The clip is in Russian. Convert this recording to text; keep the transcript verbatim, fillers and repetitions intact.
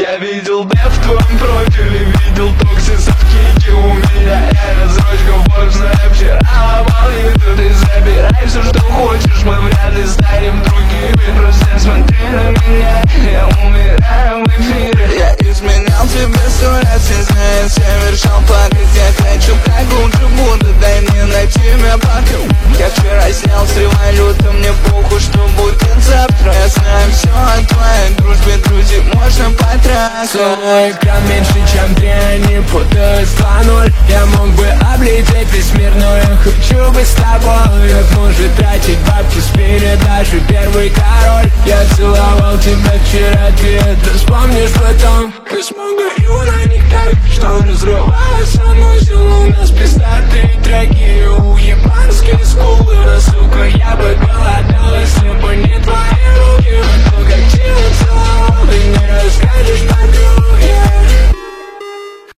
Я видел дэв в твоем профиле, видел токсисов кики у меня. Я разрочка в вчера ломал еду. Ты забирай все, что хочешь, мы вряд ли станем другими. Просто смотри на меня, я умираю в эфире. Я изменял тебе сто раз, не знаю, совершал плакать. Я хочу как лучше буду, дай мне найти меня пока. Я вчера снял с революта, мне похуй, что будет завтра. Я знаю все о твоей дружбе, друзей можно потратить. Мой экран меньше, чем три, они путают два ноль. Я мог бы облететь весь мир, но я хочу быть с тобой. Как может тратить бабки в спине даже первый король. Я целовал тебя вчера, ты это вспомнишь потом. Мы с Могою на них так, что разрывалась со мной силу. У нас пиздатые треки, уебанские скулы.